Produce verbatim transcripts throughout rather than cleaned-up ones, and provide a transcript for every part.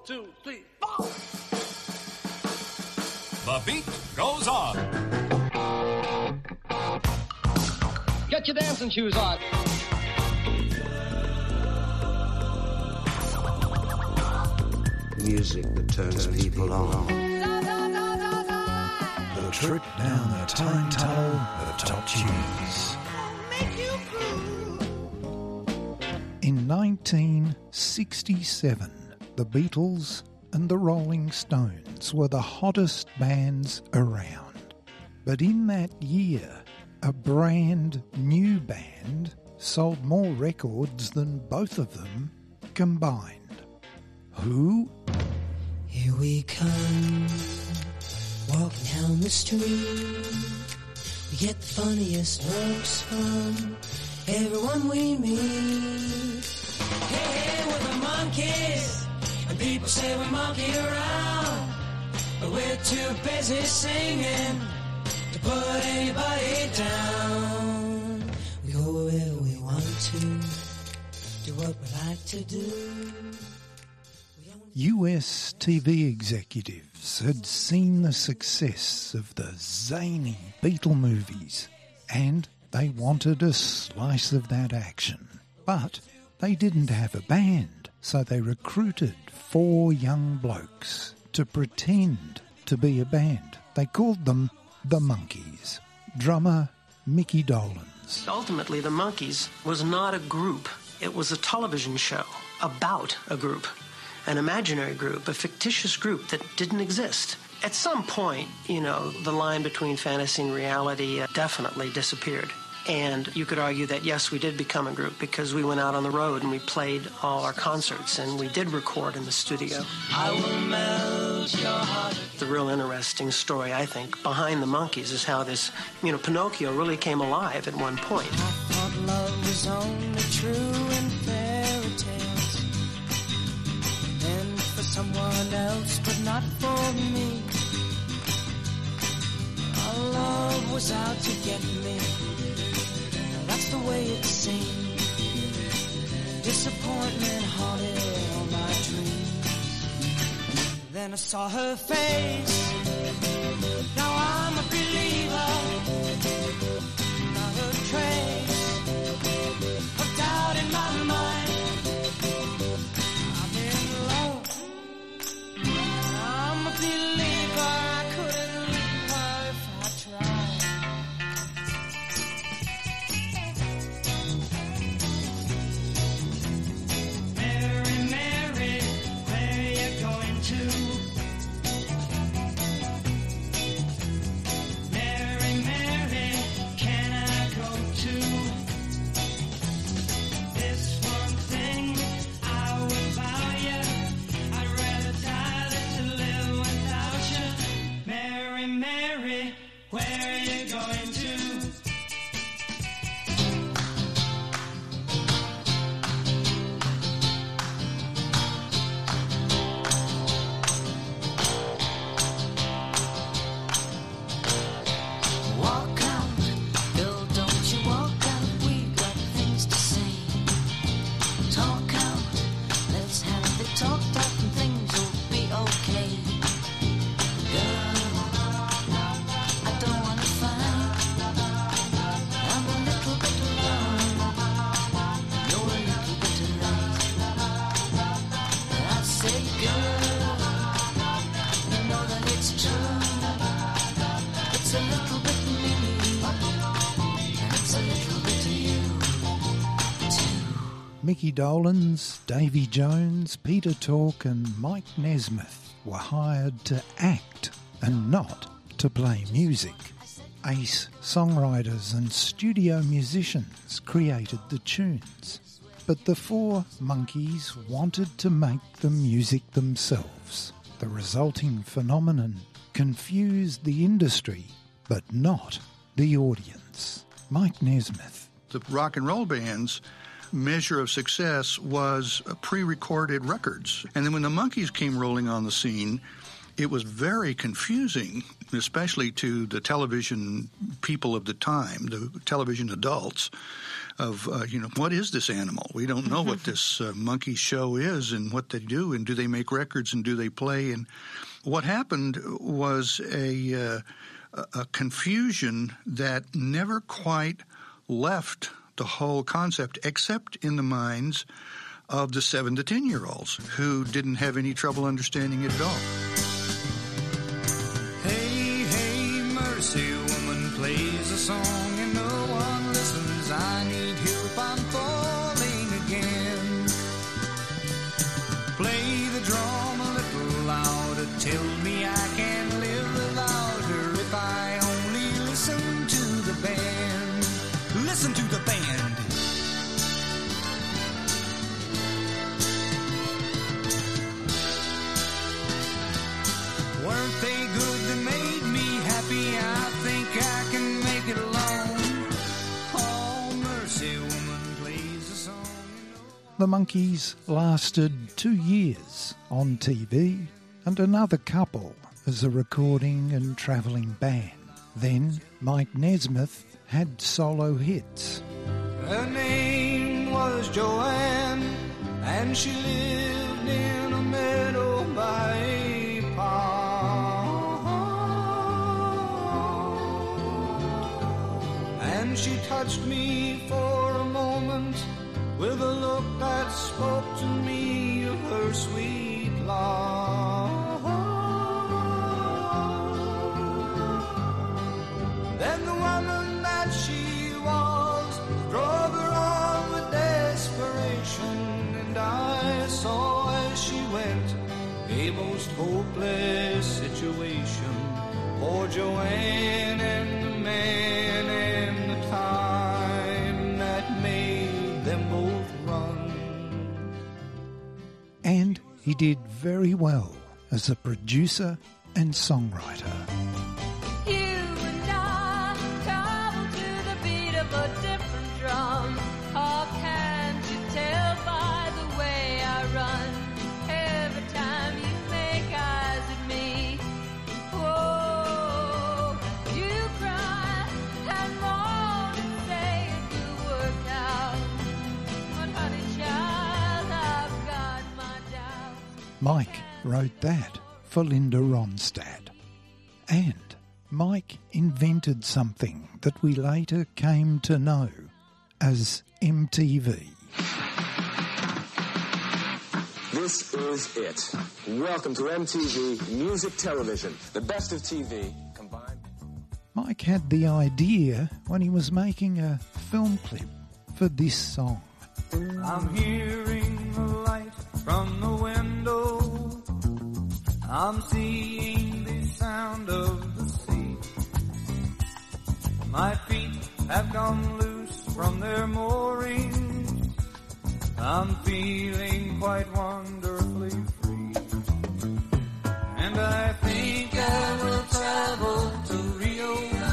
two, three, four. The beat goes on. Get your dancing shoes on. Music that turns, turns people, people on. The trip down the time tunnel of top tunes. In nineteen sixty-seven, the Beatles and the Rolling Stones were the hottest bands around. But in that year, a brand new band sold more records than both of them combined. Who? Here we come, walking down the street. We get the funniest looks from everyone we meet. Hey, hey, we're the Monkees, and people say we monkey around, but we're too busy singing to put anybody down. We go where we want to, do what we like to do. U S T V executives had seen the success of the zany Beatle movies, and they wanted a slice of that action. But they didn't have a band, so they recruited four young blokes to pretend to be a band. They called them the Monkees. Drummer Mickey Dolenz. Ultimately, the Monkees was not a group. It was a television show about a group. An imaginary group, a fictitious group that didn't exist. At some point, you know, the line between fantasy and reality uh, definitely disappeared. And you could argue that, yes, we did become a group because we went out on the road and we played all our concerts and we did record in the studio. I will melt your heart. The real interesting story, I think, behind the Monkees is how this, you know, Pinocchio really came alive at one point. I thought love was only true in fairy tales. And for someone else, but not for me. Our love was out to get me. That's the way it seemed. Disappointment haunted all my dreams. Then I saw her face. Now I'm a believer. Not a trace of doubt in my mind. I'm in love. I'm a believer. I couldn't leave her if I tried. Mary, Mary, where you going to? Mary, Mary, can I go too? This one thing I would vow you, I'd rather die than to live without you. Mary, Mary, where you going to? Walk out, girl, don't you walk out. We got things to say. Talk out, let's have it talked out and things will be okay. Girl, I don't wanna fight. I'm a little bit wrong. You're a little bit right. I say, girl, you know that it's true. It's a little bit me, and it's a little bit of you, too. Mickey Dolenz, Davy Jones, Peter Tork and Mike Nesmith were hired to act and not to play music. Ace songwriters and studio musicians created the tunes. But the four Monkees wanted to make the music themselves. The resulting phenomenon confused the industry, but not the audience. Mike Nesmith. The rock and roll band's measure of success was pre-recorded records. And then when the Monkees came rolling on the scene, it was very confusing, especially to the television people of the time, the television adults, of, uh, you know, what is this animal? We don't know what this uh, monkey show is and what they do, and do they make records and do they play? And what happened was a, uh, a confusion that never quite left the whole concept, except in the minds of the seven to ten-year-olds who didn't have any trouble understanding it at all. Hey, hey, mercy, woman plays a song and no one listens. I need help, I'm falling again. Play the drum a little louder, tell me I can live without her if I only listen to the band. Listen to the band. Weren't they good that made me happy? I think I can make it alone. Oh, mercy, woman plays a song. The Monkees lasted two years on T V and another couple as a recording and travelling band. Then Mike Nesmith had solo hits. Her name was Joanne, and she lived in a meadow by a pond. And she touched me for a moment with a look that spoke to me of her sweet love. Then the woman that she was drove her on with desperation, and I saw as she went a most hopeless situation for Joanne and the man and the time that made them both run. And he did very well as a producer and songwriter. A different drum. Oh, can't you tell by the way I run? Every time you make eyes at me, whoa, you cry and moan and say it will work out. But honey child, I've got my doubts. Mike wrote that for Linda Ronstadt. And Mike invented something that we later came to know as M T V. This is it. Welcome to M T V Music Television, the best of T V combined. Mike had the idea when he was making a film clip for this song. I'm hearing the light from the window. I'm seeing the sound of the sea. My feet have come loose from their moorings. I'm feeling quite wonderfully free. And I think I will travel to Rio,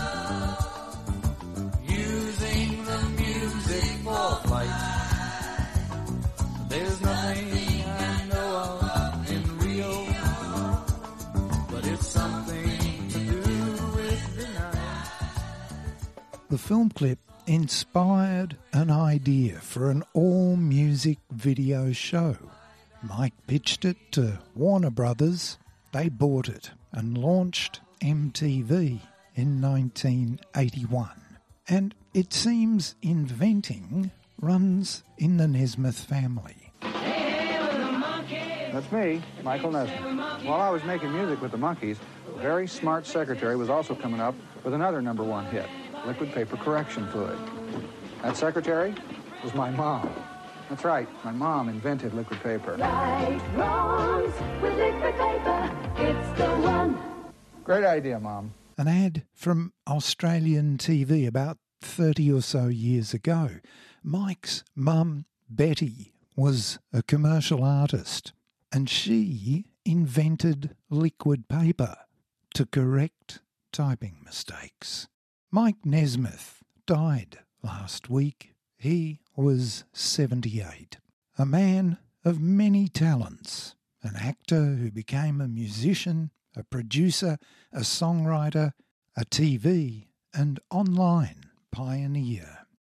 using the music for flight. There's nothing I know of in Rio, but it's something to do with the night. The film clip inspired an idea for an all-music video show. Mike pitched it to Warner Brothers. They bought it and launched M T V in nineteen eighty-one. And it seems inventing runs in the Nesmith family. That's me, Michael Nesmith. While I was making music with the Monkees, a very smart secretary was also coming up with another number one hit, liquid paper correction fluid. That secretary was my mom. That's right, my mom invented liquid paper. Right wrongs with liquid paper, it's the one. Great idea, Mom. An ad from Australian T V about thirty or so years ago. Mike's mum, Betty, was a commercial artist, and she invented liquid paper to correct typing mistakes. Mike Nesmith died last week. He was seventy-eight. A man of many talents, an actor who became a musician, a producer, a songwriter, a T V and online pioneer.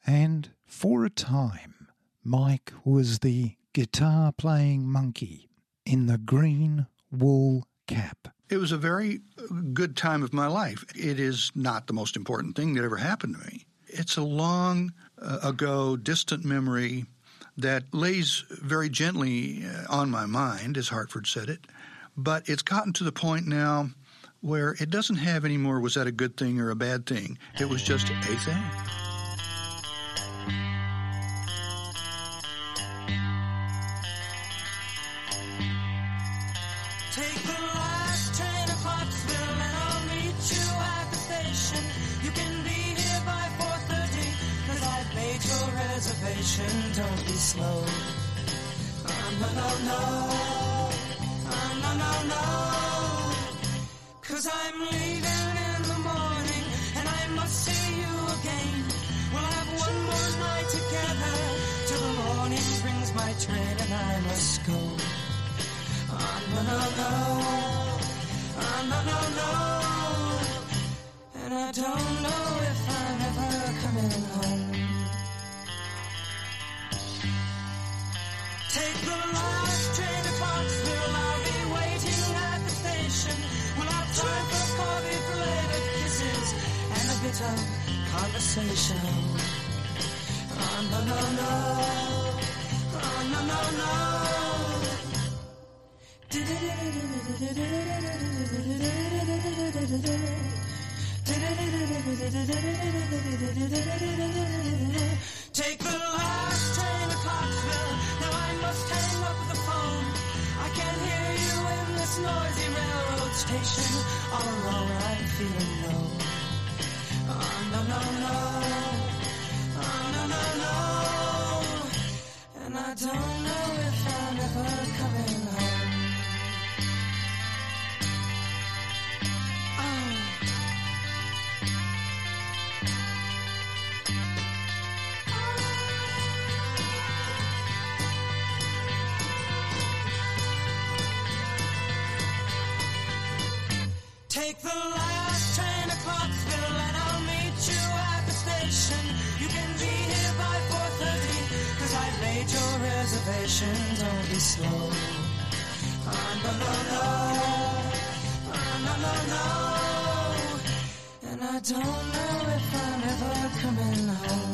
And for a time, Mike was the guitar-playing monkey in the green wool cap. It was a very good time of my life. It is not the most important thing that ever happened to me. It's a long uh, ago, distant memory that lays very gently uh, on my mind, as Hartford said it. But it's gotten to the point now where it doesn't have any more, was that a good thing or a bad thing? It was just a thing. Take the last train to Pottsville and I'll meet you at the station. You can be here by four thirty, cause I've made your reservation. Don't be slow. Oh, no, no, no. Oh, no, no, no. Cause I'm leaving in the morning and I must see you again. We'll have one more night together till the morning brings my train and I must go. Oh, no, no, no. Oh, no, no, no. And I don't know if I'm ever coming home. Take the last train to Pottsville. I'll be waiting at the station. We'll have time for coffee, belated kisses, and a bit of conversation. Oh, no, no, no. Oh, no, no, no. Take the last train to Pottsville. Now I must hang up the phone. I can't hear you in this noisy railroad station. All alone I'm feeling low. Oh, no, no, no. Oh, no, no, no. And I don't know if I'm ever coming home. Take the last train to Pottsville and I'll meet you at the station. You can be here by four thirty, cause I've made your reservation. Don't be slow. Oh, no, no, no. Oh, no, no, no. And I don't know if I'm ever coming home.